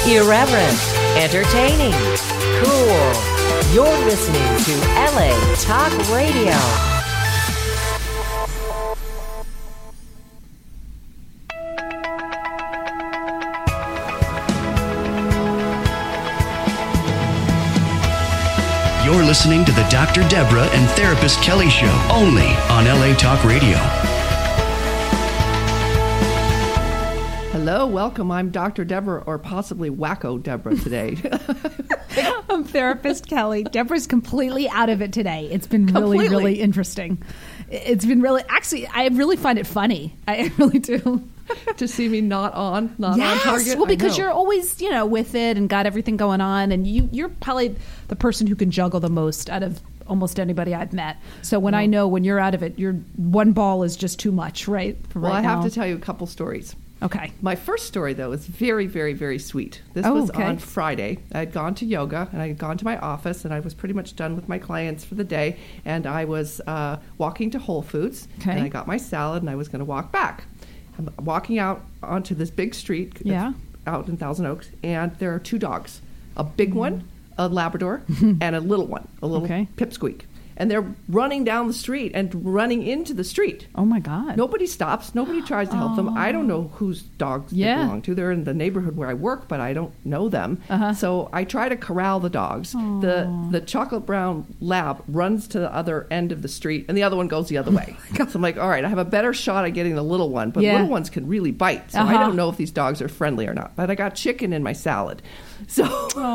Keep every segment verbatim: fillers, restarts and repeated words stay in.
Irreverent, entertaining, cool. You're listening to L A Talk Radio. You're listening to the Doctor Deborah and Therapist Kelly Show, only on L A Talk Radio. Hello, welcome. I'm Doctor Deborah, or possibly Wacko Deborah today. I'm Therapist Kelly. Deborah's completely out of it today. It's been really, Completely. really interesting. It's been really, actually, I really find it funny. I really do. To see me not on, not yes. on target. Well, because I know. you're always, you know, with it and got everything going on, and you, you're probably the person who can juggle the most out of almost anybody I've met. So when Well, I know when you're out of it, your one ball is just too much, right? For Well, right I have now. to tell you a couple stories. Okay. My first story, though, is very, very, very sweet. This Oh, was okay. on Friday. I had gone to yoga, and I had gone to my office, and I was pretty much done with my clients for the day. And I was uh, walking to Whole Foods, Okay. and I got my salad, and I was going to walk back. I'm walking out onto this big street Yeah. out in Thousand Oaks, and there are two dogs, a big one, a Labrador, and a little one, a little Okay. pipsqueak. And they're running down the street and running into the street. Oh, my God. Nobody stops. Nobody tries to help them. I don't know whose dogs Yeah. they belong to. They're in the neighborhood where I work, but I don't know them. Uh-huh. So I try to corral the dogs. The the chocolate brown lab runs to the other end of the street, and the other one goes the other way. So I'm like, all right, I have a better shot at getting the little one, but Yeah. little ones can really bite. So I Uh-huh. don't know if these dogs are friendly or not. But I got chicken in my salad. So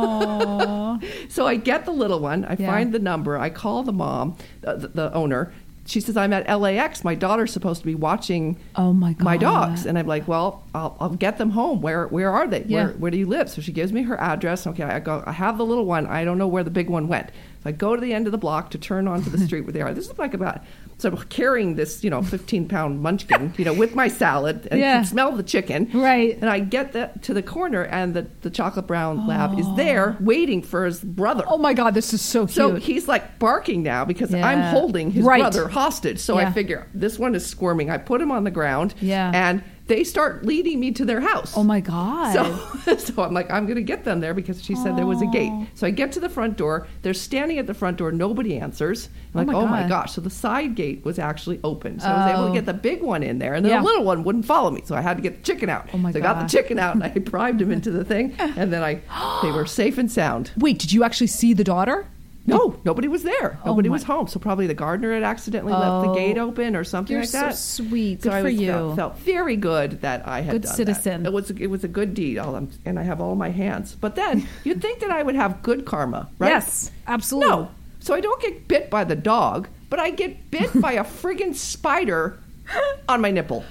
Aw. so I get the little one. I Yeah. find the number. I call the mom, uh, the, the owner. She says, I'm at L A X. My daughter's supposed to be watching Oh, my God. my dogs. And I'm like, well, I'll, I'll get them home. Where where are they? Yeah. Where where do you live? So she gives me her address. Okay, I go, I have the little one. I don't know where the big one went. So I go to the end of the block to turn onto the street where they are. This is like about, so I'm carrying this, you know, fifteen pound munchkin, you know, with my salad. And Yeah. you can smell the chicken. Right. And I get that to the corner, and the, the chocolate brown lab is there waiting for his brother. Oh, my God. This is so cute. So he's like barking now because Yeah. I'm holding his Right. brother hostage. So Yeah. I figure this one is squirming. I put him on the ground. Yeah. And they start leading me to their house. Oh, my God. So, so I'm like, I'm going to get them there because she said there was a gate. Aw. So I get to the front door. They're standing at the front door. Nobody answers. I'm like, Oh, my oh my God. gosh. So the side gate was actually open. So I was able Oh. to get the big one in there. And then Yeah. the little one wouldn't follow me. So I had to get the chicken out. Oh, my so I got the God. chicken out and I primed him into the thing. And then I, they were safe and sound. Wait, did you actually see the daughter? No, nobody was there. Oh, Nobody my- was home. So probably the gardener had accidentally left the Oh. gate open or something You're like so that. sweet. So Good I for was, you. Felt, felt very good that I had Good done citizen. that. It was it was a good deed, all I'm- and I have all my hands. But then you'd think that I would have good karma, right? Yes, absolutely. No. So I don't get bit by the dog, but I get bit by a friggin' spider on my nipple.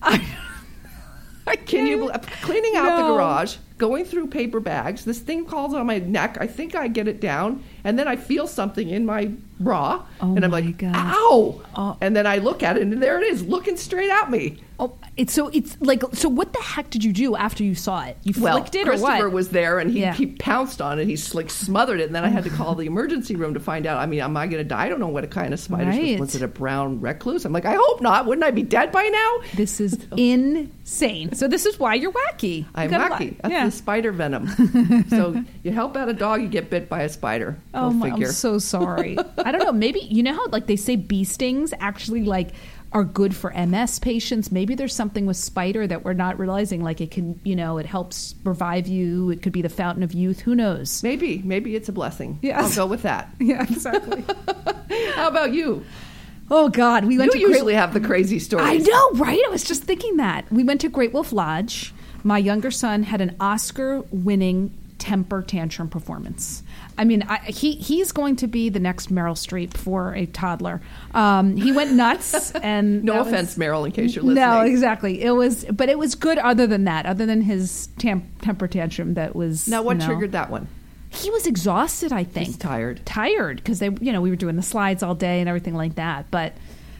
I Can you believe, cleaning out the No. garage, going through paper bags, this thing falls on my neck. I think I get it down, and then I feel something in my bra, Oh and I'm my like, God. ow! Oh. And then I look at it, and there it is, looking straight at me. Oh, it's so it's like so. What the heck did you do after you saw it? You Well, flicked it or Christopher what? was there, and he, Yeah. he pounced on it. He like smothered it, and then I had to call the emergency room to find out. I mean, am I going to die? I don't know what kind of spider it Right. was. Was it a brown recluse? I'm like, I hope not. Wouldn't I be dead by now? This is insane. So this is why you're wacky. You I'm got a wacky. lot- That's yeah. the spider venom. So you help out a dog, you get bit by a spider. Go Oh, my, figure. I'm so sorry. I don't know. Maybe you know how like they say bee stings actually like are good for M S patients. Maybe there's something with spider that we're not realizing. Like it can, you know, it helps revive you. It could be the fountain of youth. Who knows? Maybe, maybe it's a blessing. Yes. I'll go with that. Yeah, exactly. How about you? Oh God, we went You to Great- usually have the crazy stories. I know, right? I was just thinking that. We went to Great Wolf Lodge. My younger son had an Oscar-winning temper tantrum performance. I mean, I, he he's going to be the next Meryl Streep for a toddler. Um, he went nuts, and No that was- offense, Meryl, in case you're listening. No, exactly. It was, but it was good. Other than that, other than his tam- temper tantrum, that was Now, what you know, triggered that one? He was exhausted. I think He's tired. tired because they, you know, we were doing the slides all day and everything like that. But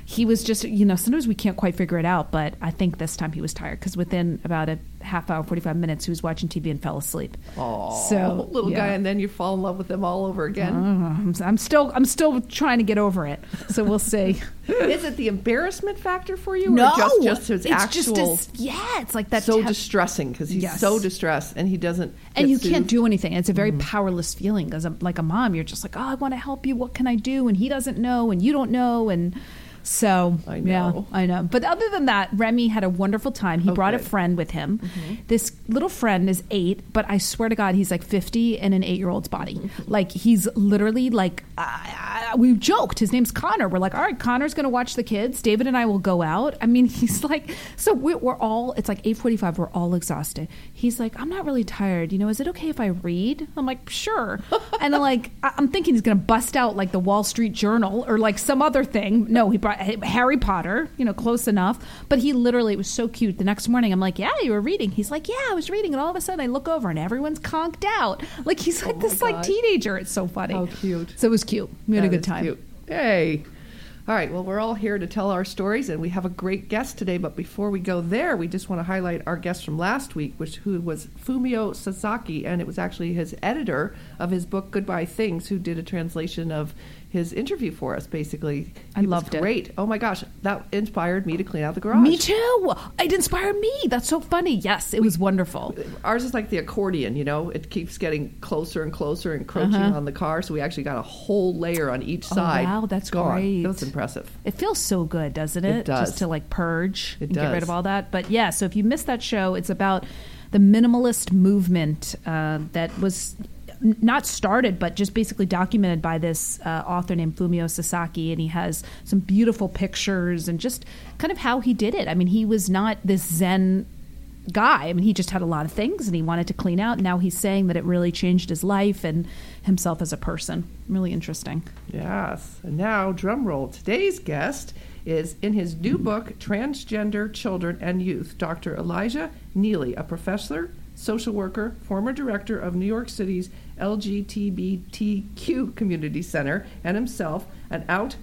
he was just, you know, sometimes we can't quite figure it out, but I think this time he was tired because within about a half hour, forty-five minutes, he was watching T V and fell asleep. Oh, so little yeah. guy, and then you fall in love with him all over again. Uh, I'm, I'm still, I'm still trying to get over it. So we'll see. Is it the embarrassment factor for you, No, or just just his it's actual? just his, yeah, it's like that. So te- distressing because he's Yes. so distressed, and he doesn't. and get you sued. can't do anything. It's a very Mm-hmm. powerless feeling. As a, like a mom, you're just like, oh, I want to help you. What can I do? And he doesn't know, and you don't know, and. So, I yeah, know. I know. But other than that, Remy had a wonderful time. He Oh, brought a good. friend with him. Mm-hmm. This little friend is eight, but I swear to God, he's like fifty in an eight-year-old's body. Mm-hmm. Like, he's literally like, uh, we joked. His name's Connor. We're like, all right, Connor's going to watch the kids. David and I will go out. I mean, he's like, so we're, we're all, it's like eight forty-five. We're all exhausted. He's like, I'm not really tired. You know, is it okay if I read? I'm like, sure. And I'm like, I- I'm thinking he's going to bust out like the Wall Street Journal or like some other thing. No, he brought Harry Potter, you know, close enough. But he literally, it was so cute. The next morning, I'm like, yeah, you were reading. He's like, yeah, I was reading. And all of a sudden I look over and everyone's conked out. Like he's like Oh my this like gosh. teenager. It's so funny. How cute. So it was cute. We had That a good is time. cute. Hey. All right, well, we're all here to tell our stories, and we have a great guest today. But before we go there, we just want to highlight our guest from last week, which who was Fumio Sasaki, and it was actually his editor of his book Goodbye Things, who did a translation of his interview for us. Basically, I He was loved it. Great! Oh my gosh, that inspired me to clean out the garage. Me too. It inspired me. That's so funny. Yes, it was wonderful. Ours is like the accordion, you know. It keeps getting closer and closer, encroaching Uh-huh. on the car. So we actually got a whole layer on each Oh, side. wow, that's gone. great. That's impressive. It feels so good, doesn't it? It does. Just to like purge It and get rid does. of all that. But yeah, so if you missed that show, it's about the minimalist movement uh, that was n- not started, but just basically documented by this uh, author named Fumio Sasaki. And he has some beautiful pictures and just kind of how he did it. I mean, he was not this Zen guy. I mean, he just had a lot of things and he wanted to clean out. Now he's saying that it really changed his life and himself as a person. Really interesting. Yes. And now, drum roll. Today's guest is in his new book, Transgender Children and Youth, Doctor Elijah Neely, a professor, social worker, former director of New York City's L G B T Q Community Center, and himself an out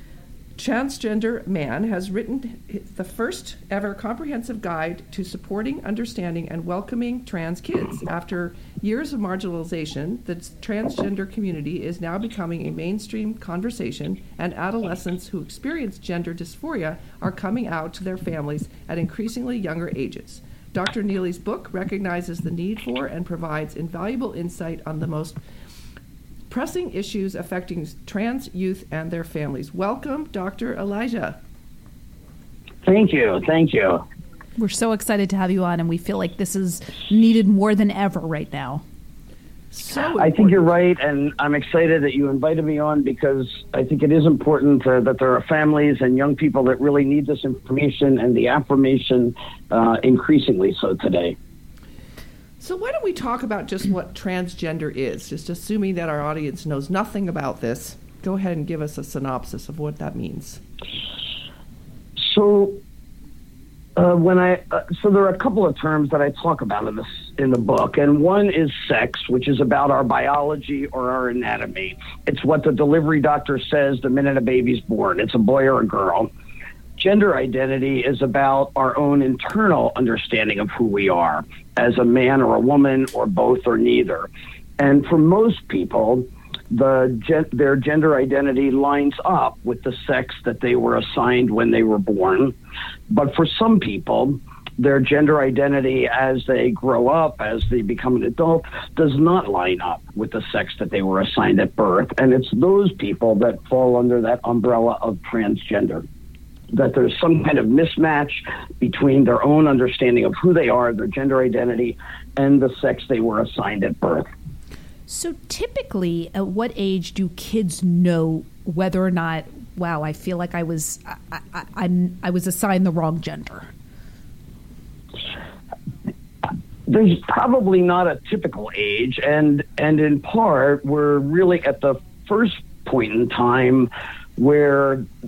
transgender man, has written the first ever comprehensive guide to supporting, understanding, and welcoming trans kids. After years of marginalization, the transgender community is now becoming a mainstream conversation, and adolescents who experience gender dysphoria are coming out to their families at increasingly younger ages. Doctor Neely's book recognizes the need for and provides invaluable insight on the most pressing issues affecting trans youth and their families. Welcome, Doctor Elijah. Thank you. Thank you. We're so excited to have you on, and we feel like this is needed more than ever right now. So I think you're right, and I'm excited that you invited me on because I think it is important uh, that there are families and young people that really need this information and the affirmation uh, increasingly so today. So why don't we talk about just what transgender is, just assuming that our audience knows nothing about this. Go ahead and give us a synopsis of what that means. So, uh, when I uh, so there are a couple of terms that I talk about in this in the book, and one is sex, which is about our biology or our anatomy. It's what the delivery doctor says the minute a baby's born. It's a boy or a girl. Gender identity is about our own internal understanding of who we are as a man or a woman or both or neither. And for most people, the gen- their gender identity lines up with the sex that they were assigned when they were born. But for some people, their gender identity as they grow up, as they become an adult, does not line up with the sex that they were assigned at birth. And it's those people that fall under that umbrella of transgender. That there's some kind of mismatch between their own understanding of who they are, their gender identity, and the sex they were assigned at birth. So typically, at what age do kids know whether or not, wow, I feel like I was I, I, I'm, I was assigned the wrong gender? There's probably not a typical age, and and in part, we're really at the first point in time where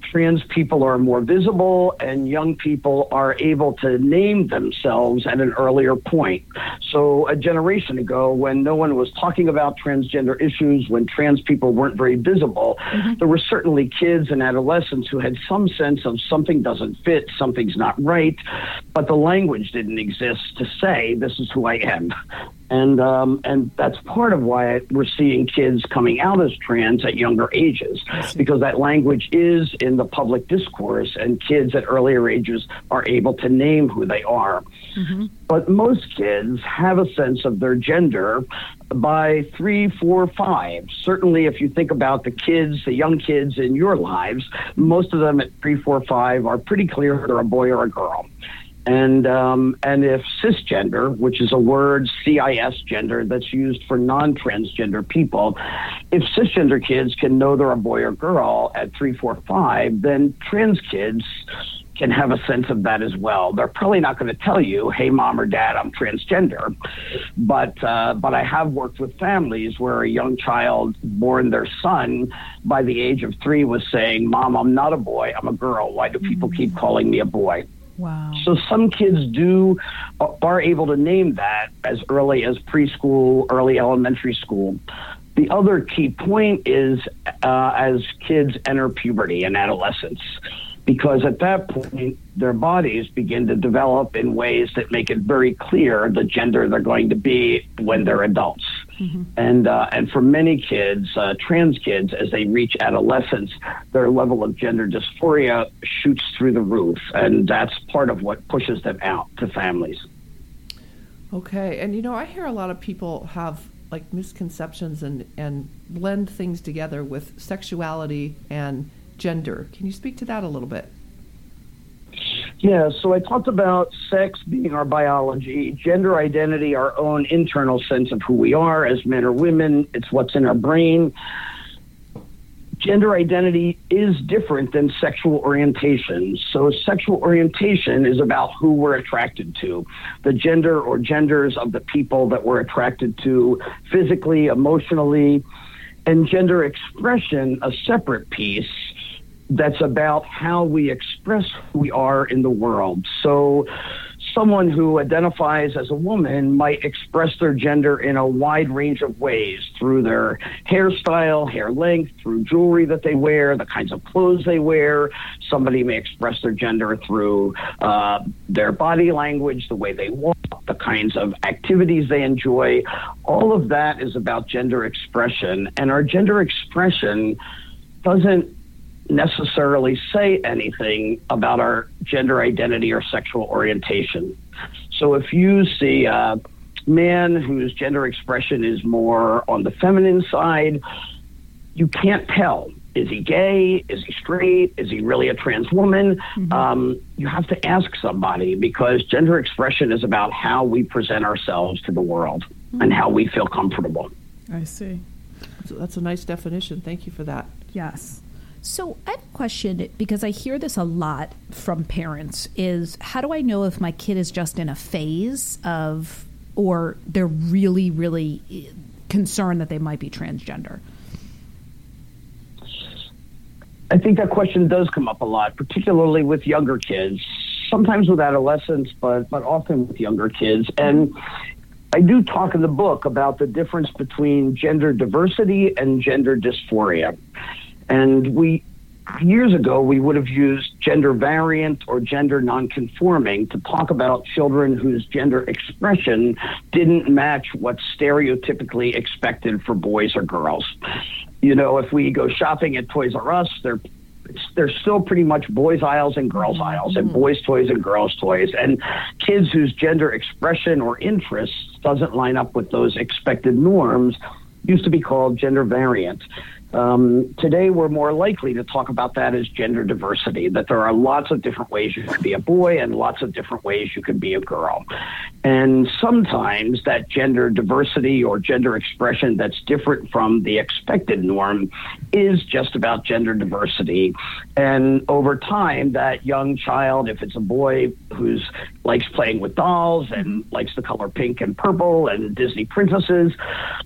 trans people are more visible and young people are able to name themselves at an earlier point. So a generation ago, when no one was talking about transgender issues, when trans people weren't very visible, mm-hmm. there were certainly kids and adolescents who had some sense of something doesn't fit, something's not right, but the language didn't exist to say, this is who I am. And um, and that's part of why we're seeing kids coming out as trans at younger ages, because that language is in the public discourse, and kids at earlier ages are able to name who they are. Mm-hmm. But most kids have a sense of their gender by three, four, five. Certainly, if you think about the kids, the young kids in your lives, most of them at three, four, five are pretty clear they're a boy or a girl. And um, and if cisgender, which is a word, C I S gender, that's used for non-transgender people, if cisgender kids can know they're a boy or girl at three, four, five, then trans kids can have a sense of that as well. They're probably not going to tell you, hey, mom or dad, I'm transgender. But uh, but I have worked with families where a young child born their son by the age of three was saying, Mom, I'm not a boy, I'm a girl. Why do people mm-hmm. keep calling me a boy? Wow. So some kids do are able to name that as early as preschool, early elementary school. The other key point is uh, as kids enter puberty and adolescence, because at that point, their bodies begin to develop in ways that make it very clear the gender they're going to be when they're adults. Mm-hmm. And uh, and for many kids, uh, trans kids, as they reach adolescence, their level of gender dysphoria shoots through the roof. And that's part of what pushes them out to families. Okay. And, you know, I hear a lot of people have like misconceptions and, and blend things together with sexuality and gender. Can you speak to that a little bit? Yeah, so I talked about sex being our biology, gender identity, our own internal sense of who we are as men or women. It's what's in our brain. Gender identity is different than sexual orientation. So sexual orientation is about who we're attracted to, the gender or genders of the people that we're attracted to physically, emotionally, and gender expression, a separate piece that's about how we express who we are in the world. So someone who identifies as a woman might express their gender in a wide range of ways, through their hairstyle, hair length, through jewelry that they wear, the kinds of clothes they wear. Somebody may express their gender through uh, their body language, the way they walk, the kinds of activities they enjoy. All of that is about gender expression. And our gender expression doesn't necessarily say anything about our gender identity or sexual orientation. So if you see a man whose gender expression is more on the feminine side, you can't tell. Is he gay? Is he straight? Is he really a trans woman? Mm-hmm. Um, you have to ask somebody, because gender expression is about how we present ourselves to the world mm-hmm. and how we feel comfortable. I see. So that's a nice definition. Thank you for that. Yes. So I have a question, because I hear this a lot from parents, is how do I know if my kid is just in a phase of, or they're really, really concerned that they might be transgender? I think that question does come up a lot, particularly with younger kids, sometimes with adolescents, but, but often with younger kids. And I do talk in the book about the difference between gender diversity and gender dysphoria. And we, years ago, we would have used gender variant or gender nonconforming to talk about children whose gender expression didn't match what's stereotypically expected for boys or girls. You know, if we go shopping at Toys R Us, they're there's still pretty much boys' aisles and girls' aisles, and boys' toys and girls' toys. And kids whose gender expression or interests doesn't line up with those expected norms used to be called gender variant. Um, today, we're more likely to talk about that as gender diversity, that there are lots of different ways you can be a boy and lots of different ways you can be a girl. And sometimes that gender diversity or gender expression that's different from the expected norm is just about gender diversity. And over time, that young child, if it's a boy who's likes playing with dolls and likes the color pink and purple and Disney princesses,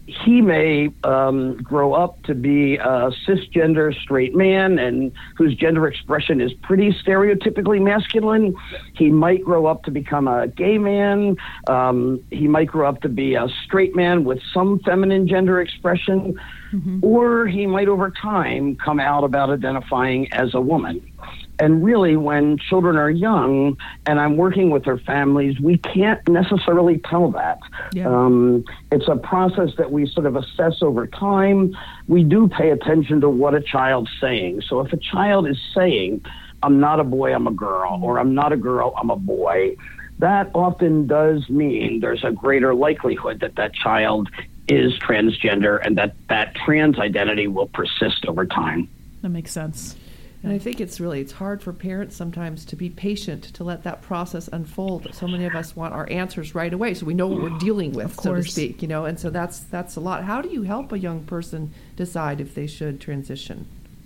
he may um, grow up to be a cisgender straight man and whose gender expression is pretty stereotypically masculine. He might grow up to become a gay man. Um, he might grow up to be a straight man with some feminine gender expression. Mm-hmm. Or he might over time come out about identifying as a woman. And really, when children are young and I'm working with their families, we can't necessarily tell that. Yeah. Um, it's a process that we sort of assess over time. We do pay attention to what a child's saying. So if a child is saying, I'm not a boy, I'm a girl, or I'm not a girl, I'm a boy, that often does mean there's a greater likelihood that that child is transgender and that that trans identity will persist over time. That makes sense. And I think it's really, it's hard for parents sometimes to be patient, to let that process unfold. So many of us want our answers right away, so we know what we're dealing with, so to speak, you know, and so that's that's a lot. How do you help a young person decide if they should transition?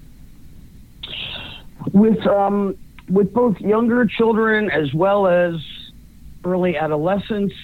With, um, with both younger children as well as early adolescents,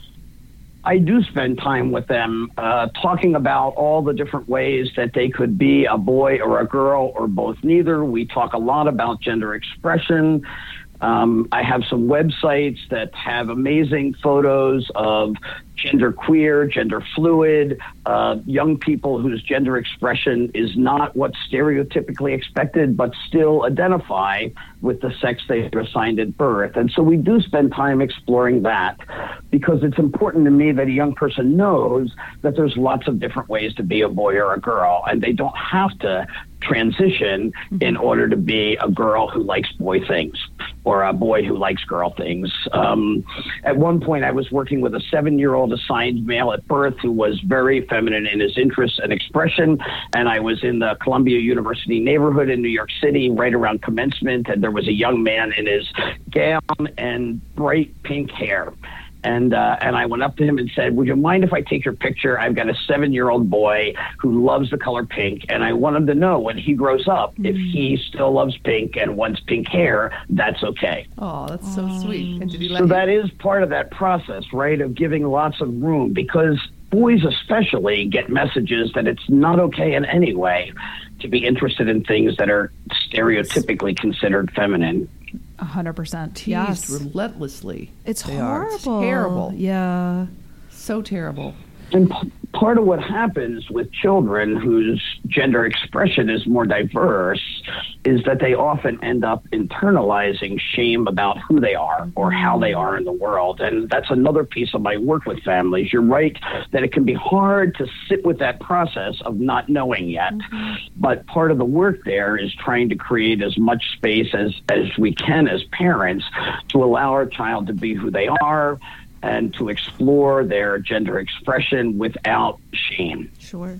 I do spend time with them uh, talking about all the different ways that they could be a boy or a girl or both neither. We talk a lot about gender expression. Um, I have some websites that have amazing photos of gender queer, gender fluid, uh, young people whose gender expression is not what's stereotypically expected, but still identify with the sex they were assigned at birth. And so we do spend time exploring that because it's important to me that a young person knows that there's lots of different ways to be a boy or a girl, and they don't have to transition in order to be a girl who likes boy things or a boy who likes girl things. Um, at one point, I was working with a seven-year-old assigned male at birth who was very feminine in his interests and expression, and I was in the Columbia University neighborhood in New York City right around commencement, and there was a young man in his gown and bright pink hair. And uh, and I went up to him and said, would you mind if I take your picture? I've got a seven-year-old boy who loves the color pink, and I want him to know when he grows up, mm-hmm. if he still loves pink and wants pink hair, that's okay. Oh, that's so oh. sweet. And did he let so you- that is part of that process, right, of giving lots of room, because boys especially get messages that it's not okay in any way to be interested in things that are stereotypically considered feminine. A hundred percent. Teased Yes. relentlessly. It's they horrible. It's terrible. Yeah. So terrible. And p- part of what happens with children whose gender expression is more diverse is that they often end up internalizing shame about who they are or how they are in the world. And that's another piece of my work with families. You're right that it can be hard to sit with that process of not knowing yet. Mm-hmm. But part of the work there is trying to create as much space as, as we can as parents to allow our child to be who they are, and to explore their gender expression without shame. Sure.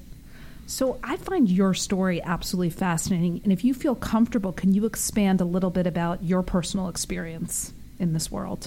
So I find your story absolutely fascinating. And if you feel comfortable, can you expand a little bit about your personal experience in this world?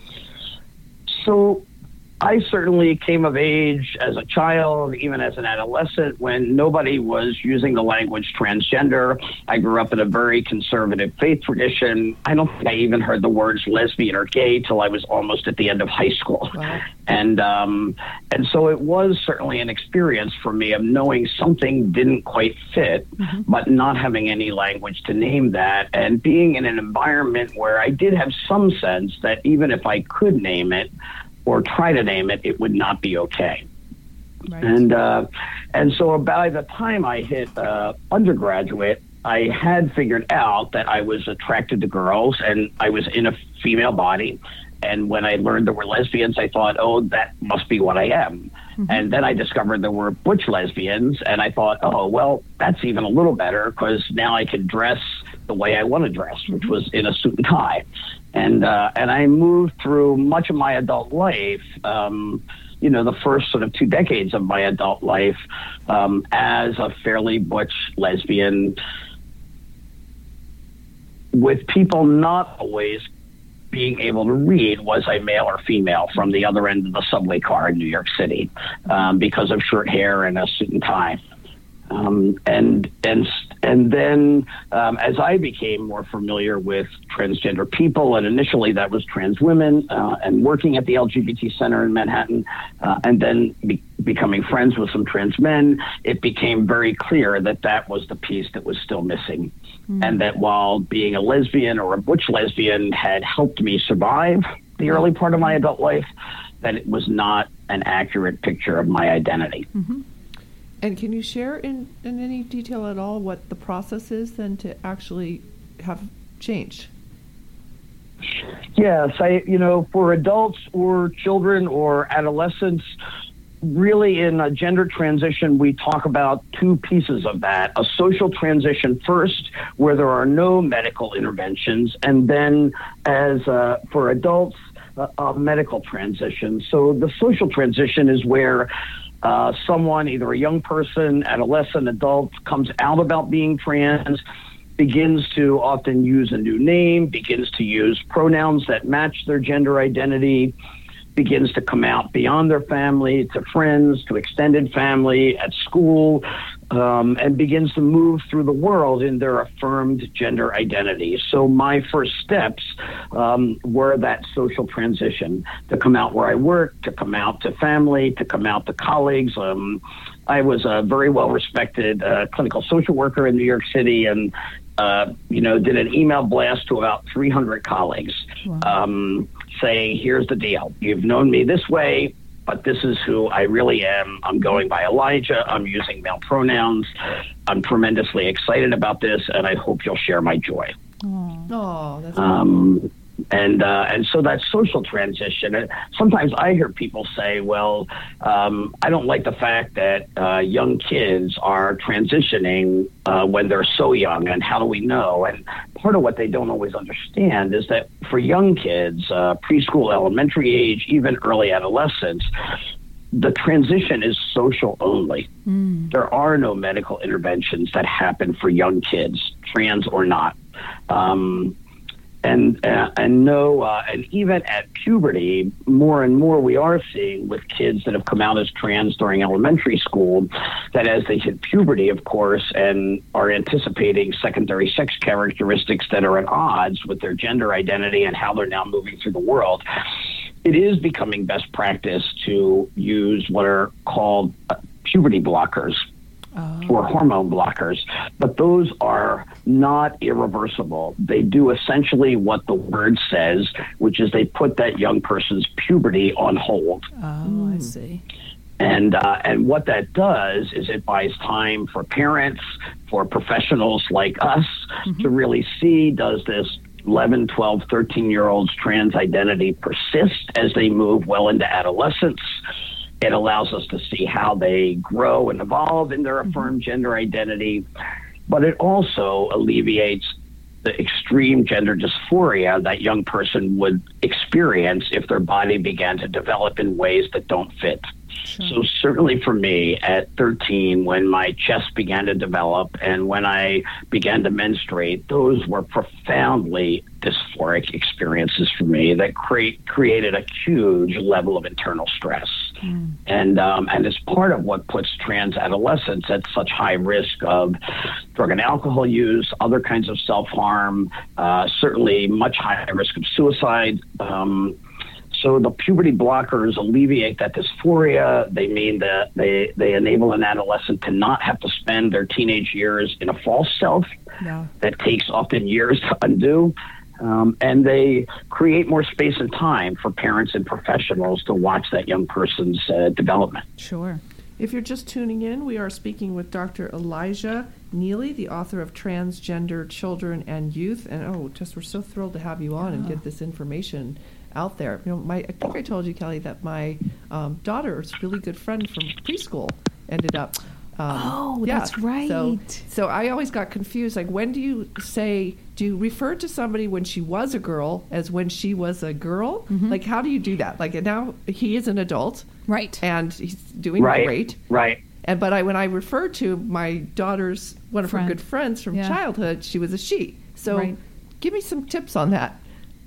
So I certainly came of age as a child, even as an adolescent, when nobody was using the language transgender. I grew up in a very conservative faith tradition. I don't think I even heard the words lesbian or gay till I was almost at the end of high school. Wow. And um, and so it was certainly an experience for me of knowing something didn't quite fit, mm-hmm. but not having any language to name that, and being in an environment where I did have some sense that even if I could name it, or try to name it, it would not be okay. Right. And uh, and so by the time I hit uh, undergraduate, I had figured out that I was attracted to girls and I was in a female body. And when I learned there were lesbians, I thought, oh, that must be what I am. Mm-hmm. And then I discovered there were butch lesbians, and I thought, oh, well, that's even a little better because now I can dress the way I want to dress, which was in a suit and tie. And uh, and I moved through much of my adult life, um, you know, the first sort of two decades of my adult life um, as a fairly butch lesbian, with people not always being able to read, was I male or female, from the other end of the subway car in New York City um, because of short hair and a suit and tie. Um, and and and then um, as I became more familiar with transgender people, and initially that was trans women, uh, and working at the L G B T Center in Manhattan, uh, and then be- becoming friends with some trans men, it became very clear that that was the piece that was still missing. Mm. And that while being a lesbian or a butch lesbian had helped me survive the early part of my adult life, that it was not an accurate picture of my identity. Mm-hmm. And can you share in, in any detail at all what the process is then to actually have changed? Yes, I, you know, for adults or children or adolescents, really in a gender transition, we talk about two pieces of that. A social transition first, where there are no medical interventions, and then as uh, for adults, uh, a medical transition. So the social transition is where Uh, someone, either a young person, adolescent, adult, comes out about being trans, begins to often use a new name, begins to use pronouns that match their gender identity, begins to come out beyond their family, to friends, to extended family, at school, um, and begins to move through the world in their affirmed gender identity. So my first steps um, were that social transition, to come out where I work, to come out to family, to come out to colleagues. Um, I was a very well-respected uh, clinical social worker in New York City, and uh, you know, did an email blast to about three hundred colleagues. Wow. Um, saying, here's the deal. You've known me this way, but this is who I really am. I'm going by Elijah. I'm using male pronouns. I'm tremendously excited about this, and I hope you'll share my joy. Oh, that's um, and uh, and so that social transition. And sometimes I hear people say, well, um, I don't like the fact that uh, young kids are transitioning uh, when they're so young, and how do we know? And part of what they don't always understand is that for young kids, uh, preschool, elementary age, even early adolescence, the transition is social only. Mm. There are no medical interventions that happen for young kids, trans or not. Um, And uh, and no, uh, and even at puberty, more and more we are seeing with kids that have come out as trans during elementary school, that as they hit puberty, of course, and are anticipating secondary sex characteristics that are at odds with their gender identity and how they're now moving through the world, it is becoming best practice to use what are called uh, puberty blockers. Oh. Or hormone blockers, but those are not irreversible. They do essentially what the word says, which is they put that young person's puberty on hold. Oh, mm. I see. And uh, and what that does is it buys time for parents, for professionals like us, mm-hmm. to really see, does this eleven, twelve, thirteen-year-olds trans identity persist as they move well into adolescence? It allows us to see how they grow and evolve in their affirmed gender identity, but it also alleviates the extreme gender dysphoria that young person would experience if their body began to develop in ways that don't fit. Sure. So certainly for me at thirteen, when my chest began to develop and when I began to menstruate, those were profoundly dysphoric experiences for me that create, created a huge level of internal stress. Mm. And um, and it's part of what puts trans adolescents at such high risk of drug and alcohol use, other kinds of self-harm, uh, certainly much higher risk of suicide. Um, So the puberty blockers alleviate that dysphoria. They mean that they, they enable an adolescent to not have to spend their teenage years in a false self yeah. that takes often years to undo. Um, and they create more space and time for parents and professionals to watch that young person's uh, development. Sure. If you're just tuning in, we are speaking with Doctor Elijah Neely, the author of Transgender Children and Youth. And, oh, just we're so thrilled to have you on yeah. and get this information out there. You know, my I think I told you, Kelly, that my um, daughter's really good friend from preschool ended up. Um, oh, yeah. that's right. So, so I always got confused. Like, when do you say, do you refer to somebody when she was a girl as when she was a girl? Mm-hmm. Like, how do you do that? Like, now he is an adult. Right. And he's doing right. great. Right. And but I when I refer to my daughter's, one of Friend. her good friends from yeah. childhood, she was a she. So right. give me some tips on that.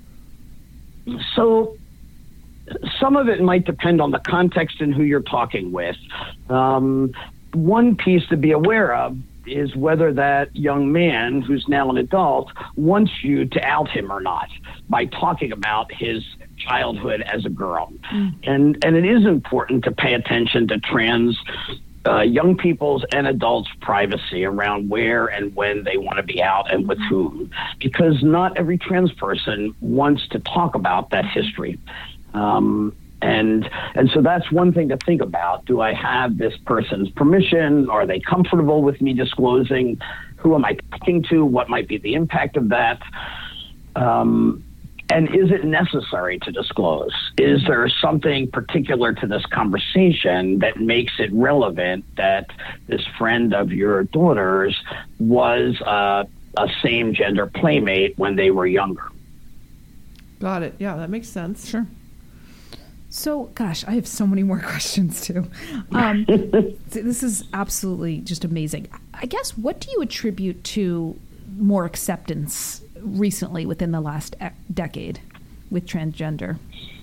So some of it might depend on the context and who you're talking with. Um, one piece to be aware of is whether that young man, who's now an adult, wants you to out him or not by talking about his childhood as a girl. Mm. And and it is important to pay attention to trans uh, young people's and adults' privacy around where and when they want to be out and with whom, because not every trans person wants to talk about that history. Um, and and so that's one thing to think about. Do I have this person's permission? Are they comfortable with me disclosing? Who am I talking to? What might be the impact of that? Um, and is it necessary to disclose? Is there something particular to this conversation that makes it relevant that this friend of your daughter's was uh, a same-gender playmate when they were younger? Got it. Yeah, that makes sense. Sure. So, gosh, I have so many more questions, too. Um, this is absolutely just amazing. I guess, what do you attribute to more acceptance recently within the last e- decade with transgender?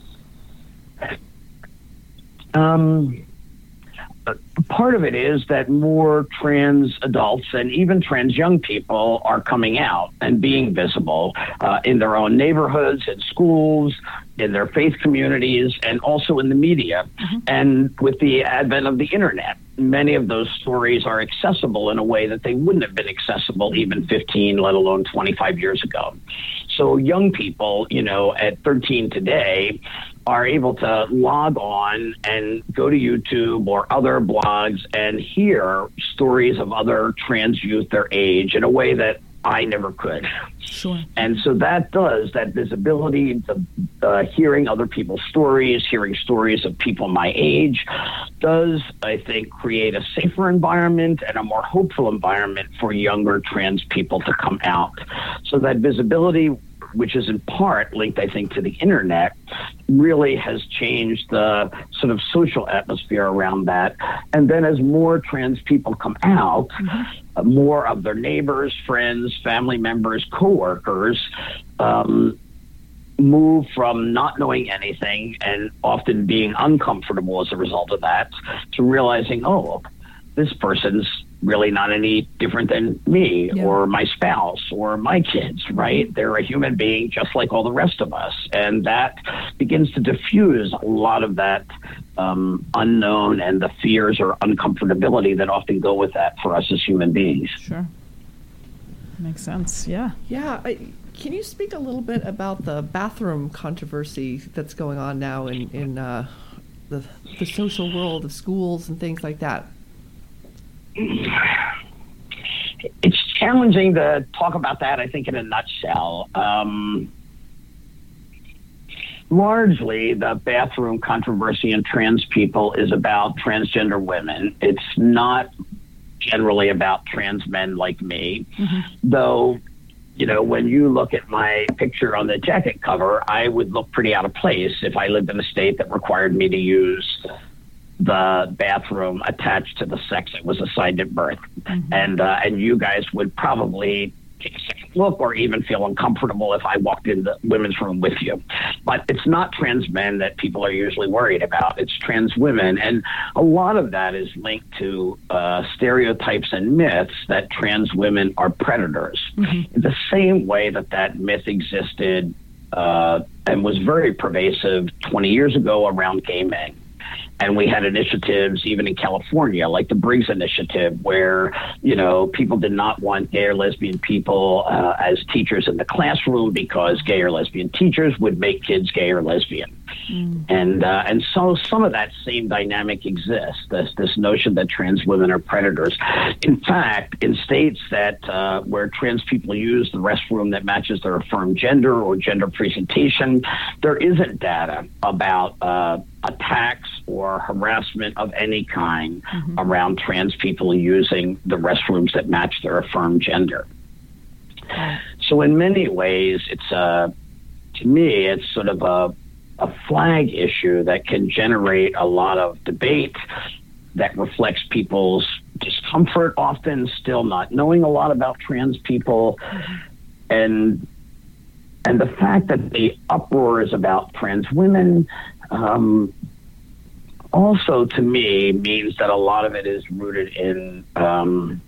Um, part of it is that more trans adults and even trans young people are coming out and being visible uh, in their own neighborhoods, in schools, in their faith communities, and also in the media. Mm-hmm. And with the advent of the internet, many of those stories are accessible in a way that they wouldn't have been accessible even fifteen, let alone twenty-five years ago. So young people, you know, at thirteen today are able to log on and go to YouTube or other blogs and hear stories of other trans youth their age in a way that I never could. Sure. And so that does, that visibility, the uh, hearing other people's stories, hearing stories of people my age, does, I think, create a safer environment and a more hopeful environment for younger trans people to come out. So that visibility, which is in part linked, I think, to the internet, really has changed the sort of social atmosphere around that. And then as more trans people come out, mm-hmm. uh, more of their neighbors, friends, family members, coworkers um, move from not knowing anything and often being uncomfortable as a result of that to realizing, oh, this person's really not any different than me yeah. or my spouse or my kids, right? They're a human being just like all the rest of us. And that begins to diffuse a lot of that um, unknown and the fears or uncomfortability that often go with that for us as human beings. Sure. Makes sense. Yeah. Yeah. I, can you speak a little bit about the bathroom controversy that's going on now in, in uh, the, the social world of schools and things like that? It's challenging to talk about that, I think, in a nutshell. Um, largely, the bathroom controversy in trans people is about transgender women. It's not generally about trans men like me, mm-hmm. though, you know, when you look at my picture on the jacket cover, I would look pretty out of place if I lived in a state that required me to use the bathroom attached to the sex that was assigned at birth. Mm-hmm. And uh, and you guys would probably take a second look or even feel uncomfortable if I walked in the women's room with you. But it's not trans men that people are usually worried about. It's trans women. And a lot of that is linked to uh, stereotypes and myths that trans women are predators. Mm-hmm. In the same way that that myth existed uh, and was very pervasive twenty years ago around gay men. And we had initiatives even in California, like the Briggs Initiative, where, you know, people did not want gay or lesbian people uh, as teachers in the classroom because gay or lesbian teachers would make kids gay or lesbian. Mm. And uh, and so some of that same dynamic exists, this this notion that trans women are predators. In fact, in states that uh, where trans people use the restroom that matches their affirmed gender or gender presentation, there isn't data about uh, attacks or harassment of any kind mm-hmm. around trans people using the restrooms that match their affirmed gender. So in many ways, it's uh, to me, it's sort of a a flag issue that can generate a lot of debate that reflects people's discomfort, often still not knowing a lot about trans people. Mm-hmm. And and the fact that the uproar is about trans women um, also, to me, means that a lot of it is rooted in um, a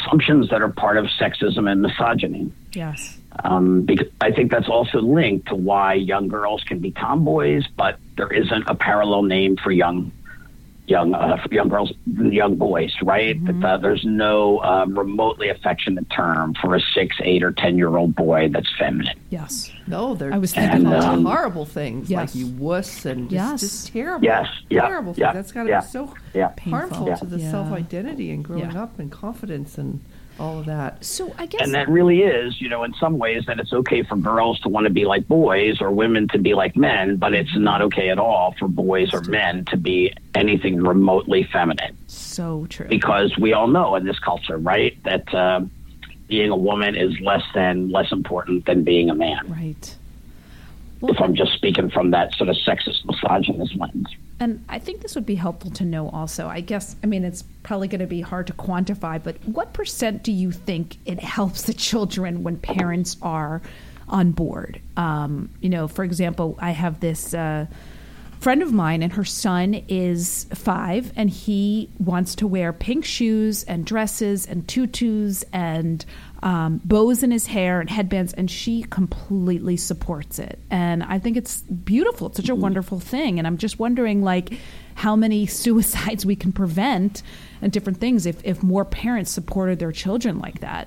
assumptions that are part of sexism and misogyny. Yes. Um, because I think that's also linked to why young girls can be tomboys, but there isn't a parallel name for young young uh, for young girls, young boys, right? Mm-hmm. That, uh, there's no um, remotely affectionate term for a six, eight, or ten-year-old boy that's feminine. Yes. No, they're I was thinking called um, horrible things yes. like you wuss and just, Yes. just terrible, Yes, yeah, terrible yeah, things. That's got to yeah, be so yeah. harmful Painful. to the Yeah. self-identity and growing Yeah. up and confidence and all of that. So I guess And that really is, you know, in some ways that it's okay for girls to want to be like boys or women to be like men, but it's not okay at all for boys or men to be anything remotely feminine. so true. Because we all know in this culture, right, that uh, being a woman is less than, less important than being a man. Right. Well, If I'm just speaking from that sort of sexist, misogynist lens. and I think this would be helpful to know also. I guess, I mean, it's probably going to be hard to quantify, but what percent do you think it helps the children when parents are on board? Um, you know, for example, I have this uh, friend of mine, and her son is five, and he wants to wear pink shoes and dresses and tutus and um, bows in his hair and headbands, and she completely supports it. And I think it's beautiful. It's such a wonderful thing. And I'm just wondering, like, how many suicides we can prevent and different things if, if more parents supported their children like that.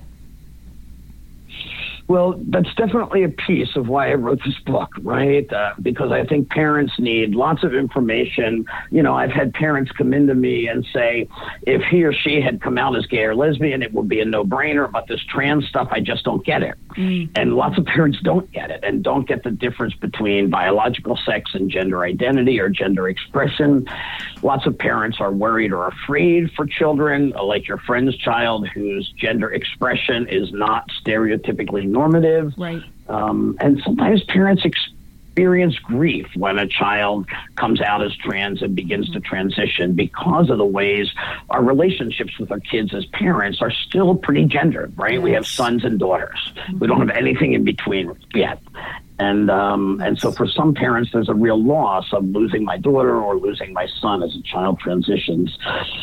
Well, that's definitely a piece of why I wrote this book, right? Uh, because I think parents need lots of information. You know, I've had parents come into me and say, if he or she had come out as gay or lesbian, it would be a no-brainer, but this trans stuff, I just don't get it. Mm. And lots of parents don't get it and don't get the difference between biological sex and gender identity or gender expression. Lots of parents are worried or afraid for children, like your friend's child whose gender expression is not stereotypically normative. Right. Um, and sometimes parents experience grief when a child comes out as trans and begins to transition because of the ways our relationships with our kids as parents are still pretty gendered, right? Yes. We have sons and daughters. Mm-hmm. We don't have anything in between yet. And um, and so for some parents, there's a real loss of losing my daughter or losing my son as a child transitions.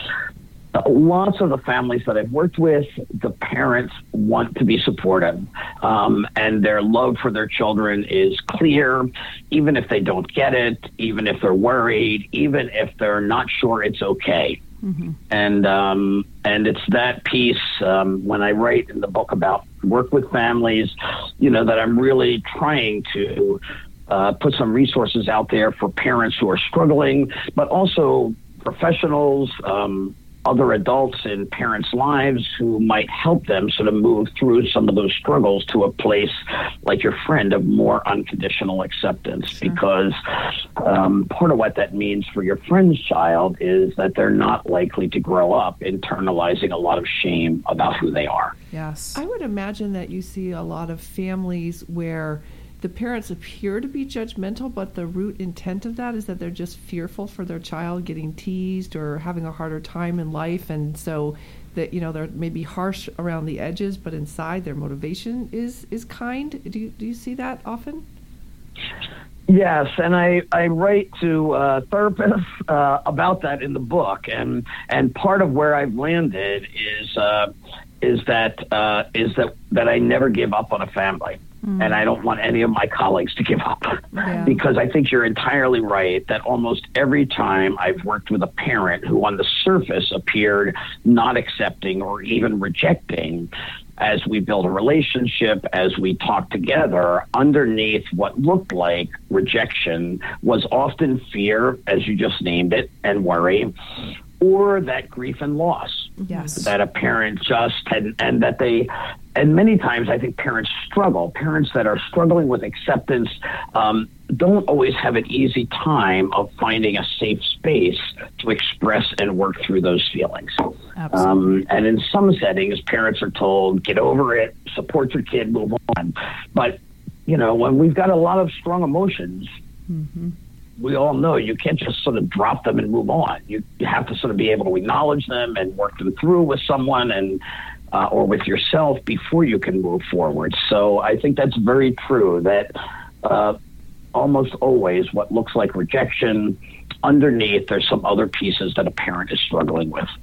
Lots of the families that I've worked with, the parents want to be supportive, um, and their love for their children is clear, even if they don't get it, even if they're worried, even if they're not sure it's okay. Mm-hmm. And um, and it's that piece um, when I write in the book about work with families, you know, that I'm really trying to uh, put some resources out there for parents who are struggling, but also professionals, um, other adults in parents' lives who might help them sort of move through some of those struggles to a place like your friend of more unconditional acceptance. Sure. Because um, part of what that means for your friend's child is that they're not likely to grow up internalizing a lot of shame about who they are. Yes. I would imagine that you see a lot of families where the parents appear to be judgmental, but the root intent of that is that they're just fearful for their child getting teased or having a harder time in life. And so that, you know, they're maybe harsh around the edges, but inside their motivation is, is kind. Do you, do you see that often? Yes, and I, I write to uh, therapists uh, about that in the book. And, and part of where I've landed is, uh, is that, uh, is that, that I never give up on a family. Mm. And I don't want any of my colleagues to give up yeah. because I think you're entirely right that almost every time I've worked with a parent who on the surface appeared not accepting or even rejecting, as we build a relationship, as we talk together, underneath what looked like rejection was often fear, as you just named it, and worry, or that grief and loss. Yes. That a parent just had, and that they, and many times I think parents struggle. Parents that are struggling with acceptance um, don't always have an easy time of finding a safe space to express and work through those feelings. Um, and in some settings, parents are told, get over it, support your kid, move on. But, you know, when we've got a lot of strong emotions, mm-hmm. we all know you can't just sort of drop them and move on. You, you have to sort of be able to acknowledge them and work them through with someone and uh, or with yourself before you can move forward. So I think that's very true, that uh, almost always what looks like rejection, underneath there's some other pieces that a parent is struggling with.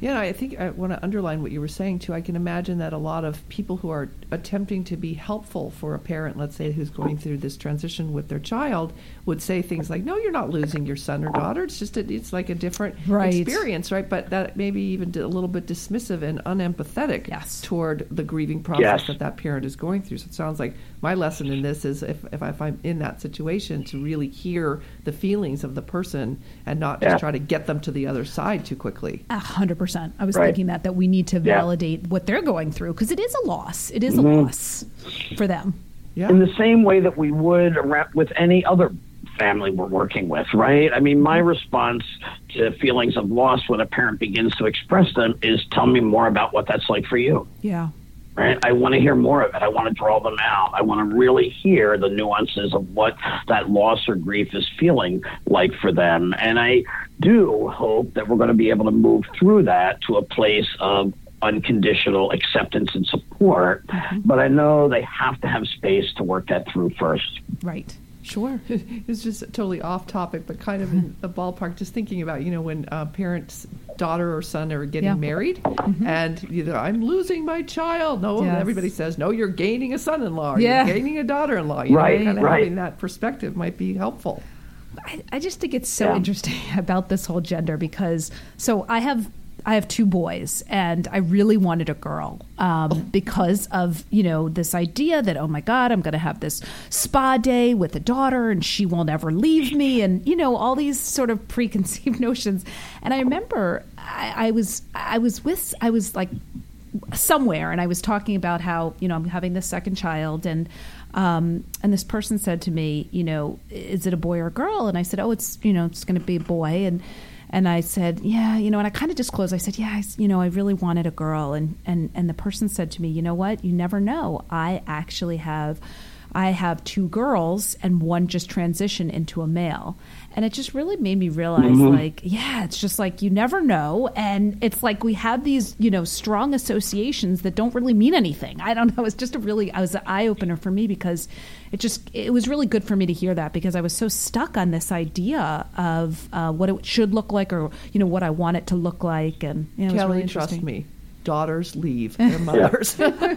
Yeah, I think I want to underline what you were saying, too. I can imagine that a lot of people who are attempting to be helpful for a parent, let's say, who's going through this transition with their child, would say things like, no, you're not losing your son or daughter. It's just, a, it's like a different right. experience, right? But that maybe even a little bit dismissive and unempathetic yes. toward the grieving process yes. that that parent is going through. So it sounds like my lesson in this is if, if I'm in that situation, to really hear the feelings of the person and not just yeah. try to get them to the other side too quickly. A hundred percent. I was right. thinking that, that we need to yeah. validate what they're going through, because it is a loss. It is mm-hmm. a loss for them. Yeah. In the same way that we would with any other family we're working with, right? I mean, my response to feelings of loss when a parent begins to express them is, tell me more about what that's like for you. Yeah. Right? I want to hear more of it. I want to draw them out. I want to really hear the nuances of what that loss or grief is feeling like for them. And I do hope that we're going to be able to move through that to a place of unconditional acceptance and support. Mm-hmm. But I know they have to have space to work that through first. Right. Sure. It's just totally off topic, but kind of in the ballpark, just thinking about, you know, when uh, parents, daughter or son are getting yeah. married mm-hmm. and you know, I'm losing my child. No, yes. everybody says, no, you're gaining a son-in-law. Yeah. You're gaining a daughter-in-law. You right, know, kind of right. having that perspective might be helpful. I, I just think it's so yeah. interesting about this whole gender, because so I have I have two boys, and I really wanted a girl um, because of, you know, this idea that, oh my God, I'm going to have this spa day with a daughter and she won't ever leave me, and, you know, all these sort of preconceived notions. And I remember I, I was I was with I was like somewhere, and I was talking about how, you know, I'm having this second child, and um, and this person said to me, you know, is it a boy or a girl? And I said, oh, it's, you know, it's going to be a boy. And And I said, yeah, you know, and I kind of disclosed. I said, yeah, I, you know, I really wanted a girl. And, and, and the person said to me, you know what? You never know. I actually have, I have two girls, and one just transitioned into a male. And it just really made me realize, mm-hmm. like, yeah, it's just like you never know. And it's like we have these, you know, strong associations that don't really mean anything. I don't know. It's just a really, I was an eye opener for me, because it just, it was really good for me to hear that, because I was so stuck on this idea of uh, what it should look like, or, you know, what I want it to look like. And, you know, it was Kelly, really interesting. trust me. Daughters leave their mothers.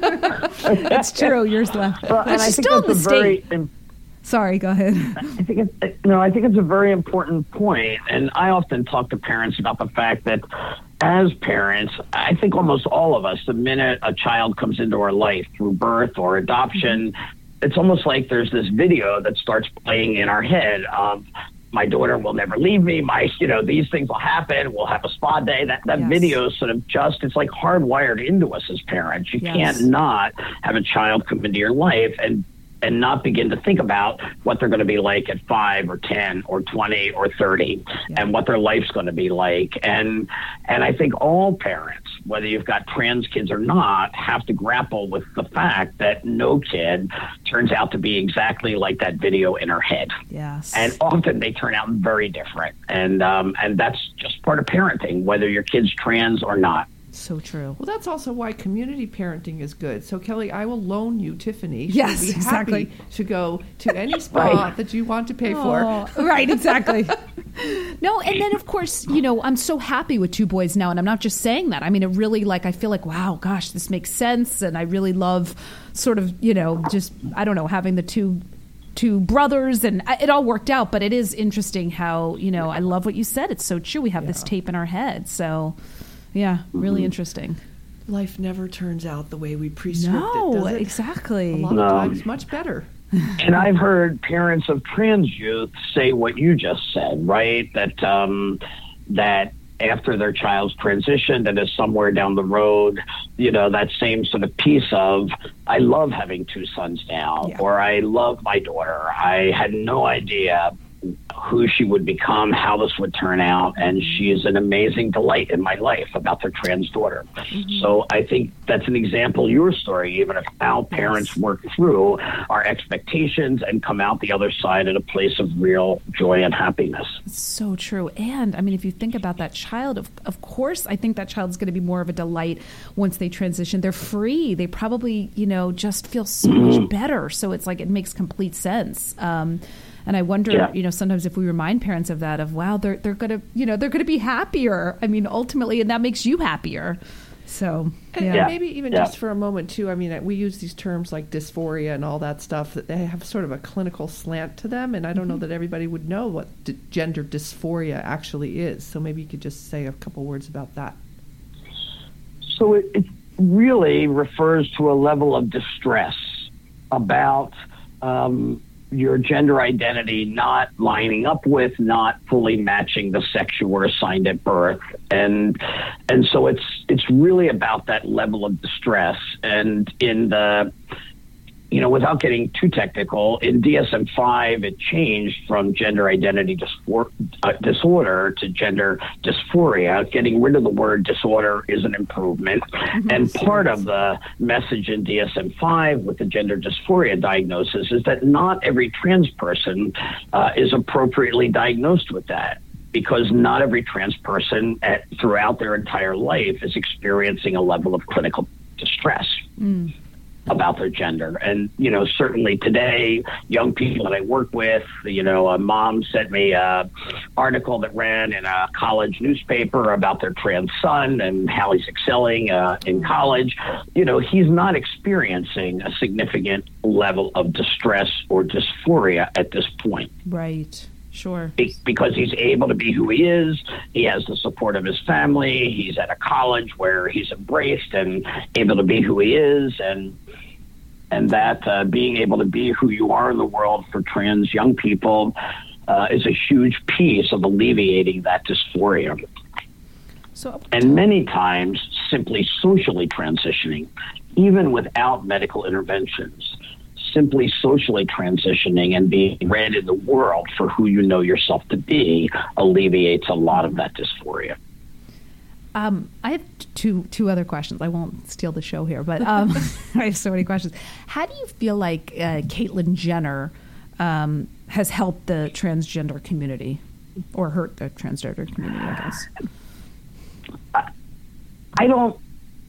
That's true. Yours left. Well, and I She's think still that's in the a very state. im- Sorry, go ahead. I think it's, no, I think it's a very important point, and I often talk to parents about the fact that as parents, I think almost all of us, the minute a child comes into our life through birth or adoption, mm-hmm. it's almost like there's this video that starts playing in our head of, my daughter will never leave me. My, you know, these things will happen. We'll have a spa day. That that yes. video is sort of just, it's like hardwired into us as parents. You yes. can't not have a child come into your life and and not begin to think about what they're going to be like at five or ten or twenty or thirty yeah. and what their life's going to be like. And and I think all parents, whether you've got trans kids or not, have to grapple with the fact that no kid turns out to be exactly like that video in her head. Yes. And often they turn out very different. And um, and that's just part of parenting, whether your kid's trans or not. So true. Well, that's also why community parenting is good. So, Kelly, I will loan you Tiffany. She'll yes, be happy exactly. to go to any spa right. that you want to pay oh, for. Right, exactly. No, and then, of course, you know, I'm so happy with two boys now, and I'm not just saying that. I mean, it really, like, I feel like, wow, gosh, this makes sense, and I really love sort of, you know, just, I don't know, having the two two brothers, and it all worked out. But it is interesting how, you know, I love what you said. It's so true. We have yeah. this tape in our head, so... Yeah, really mm-hmm. interesting. Life never turns out the way we prescript no, it, does it? exactly. A lot no. of times, much better. And I've heard parents of trans youth say what you just said, right? That um, that after their child's transitioned and is somewhere down the road, you know, that same sort of piece of, I love having two sons now, yeah. or I love my daughter. I had no idea who she would become, how this would turn out, and she is an amazing delight in my life about their trans daughter. Mm-hmm. So I think that's an example, your story, even of how parents work through our expectations and come out the other side at a place of real joy and happiness. It's so true. And I mean, if you think about that child, of, of course, I think that child's going to be more of a delight once they transition. They're free. They probably, you know, just feel so mm-hmm. much better. So it's like, it makes complete sense. Um, And I wonder, yeah. you know, sometimes if if we remind parents of that, of wow, they're they're gonna you know they're gonna be happier. I mean, ultimately, and that makes you happier. So And, yeah. and maybe even Yeah. just for a moment too. I mean, we use these terms like dysphoria and all that stuff that they have sort of a clinical slant to them, and I don't know that everybody would know what d- gender dysphoria actually is. So maybe you could just say a couple words about that. So it, it really refers to a level of distress about um, your gender identity not lining up with, not fully matching the sex you were assigned at birth, and and so it's it's really about that level of distress. And in the you know, without getting too technical, in D S M five, it changed from gender identity dysfor- uh, disorder to gender dysphoria. Getting rid of the word disorder is an improvement. Mm-hmm. And part of the message in D S M five with the gender dysphoria diagnosis is that not every trans person uh, is appropriately diagnosed with that, because not every trans person at, throughout their entire life is experiencing a level of clinical distress. Mm. about their gender. And, you know, certainly today, young people that I work with, you know, a mom sent me a article that ran in a college newspaper about their trans son and how he's excelling uh, in college. You know, he's not experiencing a significant level of distress or dysphoria at this point. Right. Sure. Be- because he's able to be who he is. He has the support of his family. He's at a college where he's embraced and able to be who he is. And and that uh, being able to be who you are in the world for trans young people uh, is a huge piece of alleviating that dysphoria. So, and many times simply socially transitioning, even without medical interventions. Simply socially transitioning and being read in the world for who you know yourself to be alleviates a lot of that dysphoria. Um, I have two two other questions. I won't steal the show here, but um, I have so many questions. How do you feel like uh, Caitlyn Jenner um, has helped the transgender community, or hurt the transgender community, I guess? I, I don't.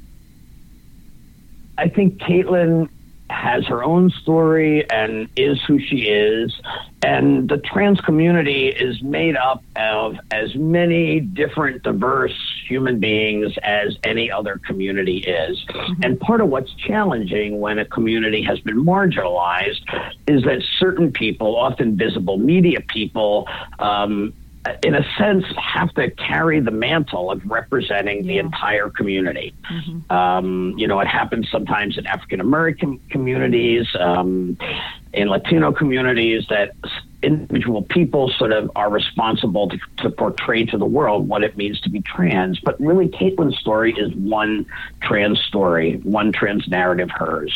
I think Caitlyn has her own story and is who she is. And the trans community is made up of as many different diverse human beings as any other community is. Mm-hmm. And part of what's challenging when a community has been marginalized is that certain people, often visible media people, um, in a sense, have to carry the mantle of representing yeah. the entire community. Mm-hmm. Um, you know, it happens sometimes in African-American communities, um, in Latino communities, that individual people sort of are responsible to, to portray to the world what it means to be trans. But really, Caitlyn's story is one trans story, one trans narrative, hers.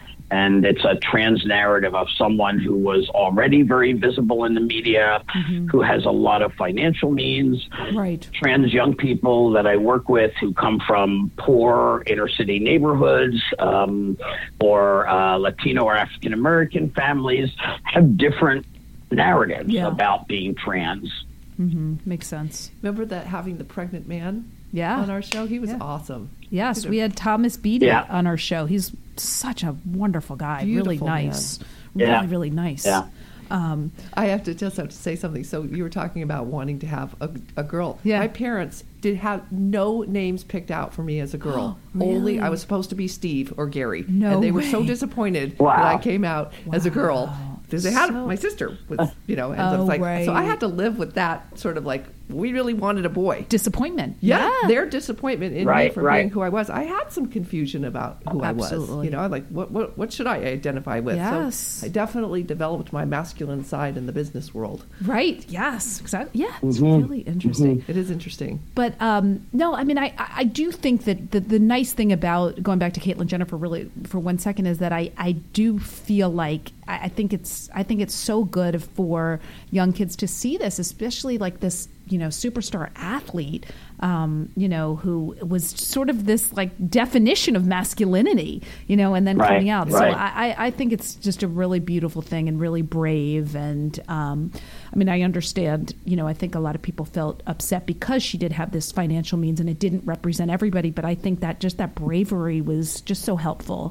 And it's a trans narrative of someone who was already very visible in the media, mm-hmm. who has a lot of financial means. Right. Trans young people that I work with who come from poor inner city neighborhoods um, or uh, Latino or African American families have different narratives yeah. about being trans. Mm-hmm. Makes sense. Remember that having the pregnant man yeah. on our show? He was yeah. awesome. Yes, we had Thomas Beatty yeah. on our show. He's such a wonderful guy. Beautiful really nice. Man. Really, yeah. really nice. Yeah. Um, I have to just have to say something. So you were talking about wanting to have a, a girl. Yeah. My parents did have no names picked out for me as a girl. Really? Only I was supposed to be Steve or Gary. No And they way. were so disappointed wow. that I came out wow. as a girl. Because they had So- my sister was, you know, and Oh, so it's like right. so I had to live with that sort of like we really wanted a boy. Disappointment. Yeah, Yeah. their disappointment in Right, me for right. being who I was. I had some confusion about who I was. Absolutely. You know, like what what what should I identify with? Yes. So I definitely developed my masculine side in the business world. Right. Yes. Exactly. Yeah. It's Mm-hmm. really interesting. It is interesting. But um, no, I mean, I, I do think that the, the nice thing about going back to Caitlyn Jenner for really for one second is that I, I do feel like I, I think it's I think it's so good for young kids to see this, especially like this, you know, superstar athlete, um, you know, who was sort of this like definition of masculinity, you know, and then right, coming out. Right. So I, I think it's just a really beautiful thing and really brave. And um, I mean, I understand, you know, I think a lot of people felt upset because she did have this financial means and it didn't represent everybody. But I think that just that bravery was just so helpful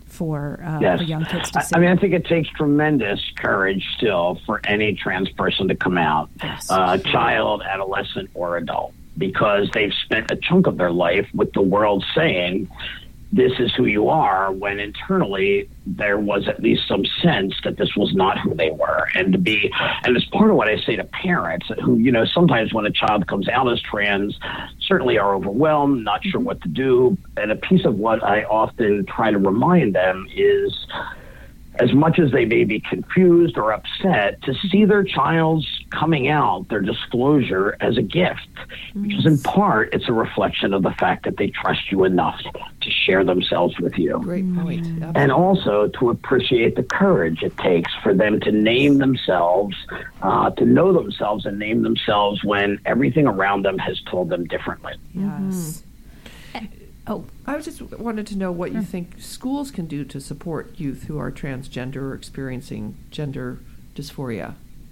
for, uh, Yes. for young kids to I, see. I mean, I think it takes tremendous courage still for any trans person to come out, Yes. uh, child, adolescent, or adult, because they've spent a chunk of their life with the world saying, this is who you are, when internally there was at least some sense that this was not who they were. And to be, and it's part of what I say to parents who, you know, sometimes when a child comes out as trans, certainly are overwhelmed, not sure what to do. And a piece of what I often try to remind them is, as much as they may be confused or upset, to see their child's coming out, their disclosure, as a gift. Because in part, it's a reflection of the fact that they trust you enough to share themselves with you. Great point. Absolutely. And also to appreciate the courage it takes for them to name themselves, uh, to know themselves and name themselves when everything around them has told them differently. Yes. Oh, I was just wanted to know what you think schools can do to support youth who are transgender or experiencing gender dysphoria.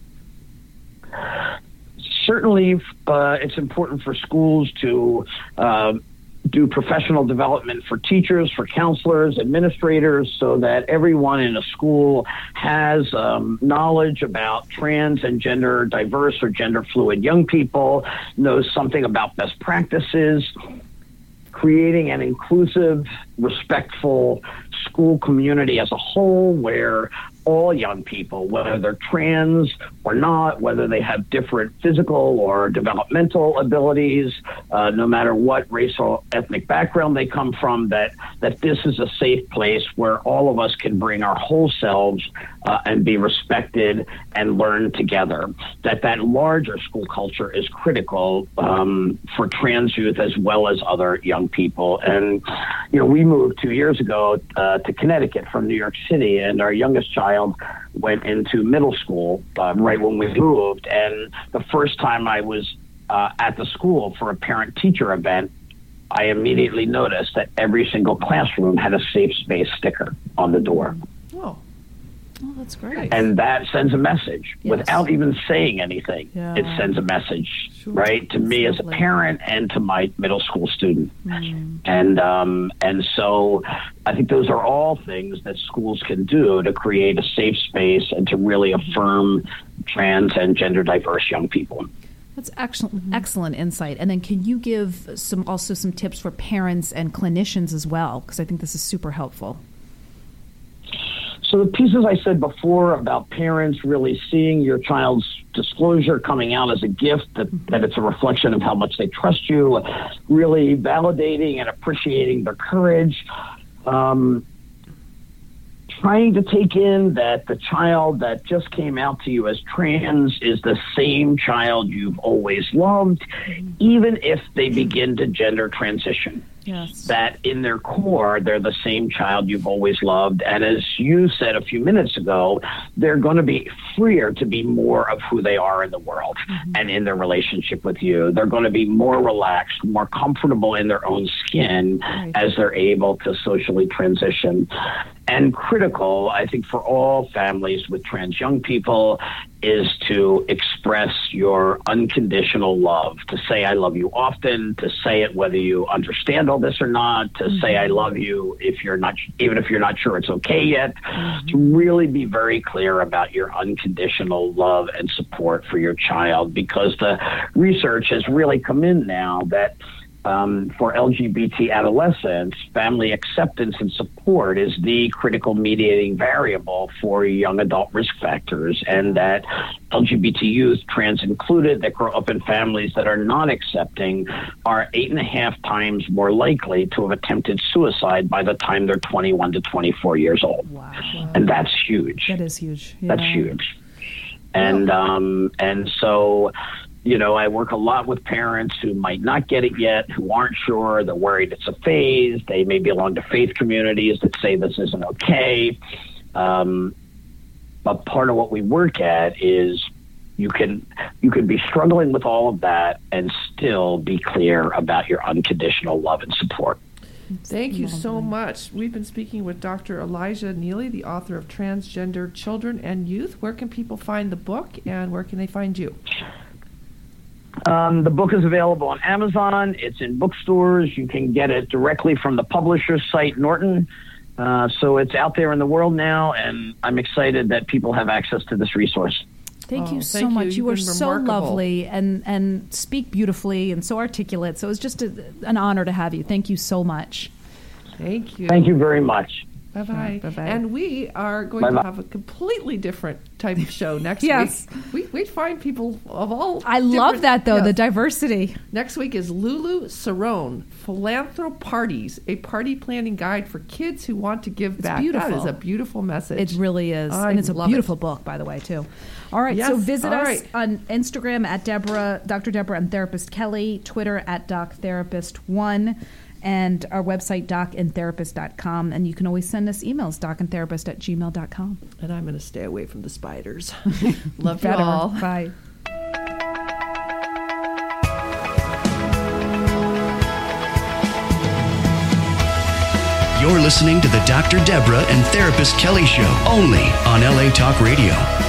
Certainly, uh, it's important for schools to uh, do professional development for teachers, for counselors, administrators, so that everyone in a school has um, knowledge about trans and gender diverse or gender fluid young people, knows something about best practices, creating an inclusive, respectful school community as a whole where all young people, whether they're trans or not, whether they have different physical or developmental abilities, uh, no matter what race or ethnic background they come from, that that this is a safe place where all of us can bring our whole selves uh, and be respected and learn together. That that larger school culture is critical um, for trans youth as well as other young people. And, you know, we moved two years ago uh, to Connecticut from New York City, and our youngest child went into middle school uh, right when we moved. And the first time I was uh, at the school for a parent-teacher event, I immediately noticed that every single classroom had a safe space sticker on the door. Oh, oh, that's great. And that sends a message Yes. without even saying anything. Yeah. It sends a message, Sure. right, to me as a Lovely. parent and to my middle school student. Mm. And um, and so I think those are all things that schools can do to create a safe space and to really affirm trans and gender diverse young people. That's excellent, excellent insight. And then can you give some also some tips for parents and clinicians as well? Because I think this is super helpful. So the pieces I said before about parents really seeing your child's disclosure coming out as a gift, that, that it's a reflection of how much they trust you, really validating and appreciating their courage, um, trying to take in that the child that just came out to you as trans is the same child you've always loved, even if they begin to gender transition. Yes. That in their core, they're the same child you've always loved. And as you said a few minutes ago, they're going to be freer to be more of who they are in the world mm-hmm. and in their relationship with you. They're going to be more relaxed, more comfortable in their own skin right. as they're able to socially transition. And critical, I think, for all families with trans young people is to express your unconditional love, to say I love you often, to say it whether you understand all this or not, to mm-hmm. say I love you if you're not, even if you're not sure it's okay yet, mm-hmm. to really be very clear about your unconditional love and support for your child, because the research has really come in now that Um, for L G B T adolescents, family acceptance and support is the critical mediating variable for young adult risk factors, and that L G B T youth, trans included, that grow up in families that are not accepting are eight and a half times more likely to have attempted suicide by the time they're twenty-one to twenty-four years old. Wow. And that's huge. That is huge. Yeah. That's huge. And um, and so... You know, I work a lot with parents who might not get it yet, who aren't sure, they're worried it's a phase. They may belong to faith communities that say this isn't okay. Um, but part of what we work at is you can you can be struggling with all of that and still be clear about your unconditional love and support. Thank you so much. We've been speaking with Doctor Elijah Neely, the author of Transgender Children and Youth. Where can people find the book, and where can they find you? Um, the book is available on Amazon. It's in bookstores. You can get it directly from the publisher's site, Norton. Uh, so it's out there in the world now, and I'm excited that people have access to this resource. Thank Oh, you so thank you. much. You've You are been so remarkable. lovely and, and speak beautifully and so articulate. So it was just a, an honor to have you. Thank you so much. Thank you. Thank you very much. Bye-bye. Bye-bye. And we are going Bye-bye. to have a completely different type of show next Yes. week. We we find people of all. I love different- that, though, yes. the diversity. Next week is Lulu Cerrone, Philanthroparties, a party planning guide for kids who want to give back. That beautiful. is a beautiful message. It really is. I and it's a love beautiful it. book, by the way, too. All right, Yes, so visit all us right. on Instagram at Deborah, Doctor Deborah and Therapist Kelly, Twitter at Doc Therapist one, and our website, doc and therapist dot com. And you can always send us emails, docandtherapist at gmail dot com. And I'm going to stay away from the spiders. Love Better. you all. Bye. You're listening to the Doctor Deborah and Therapist Kelly Show, only on L A Talk Radio.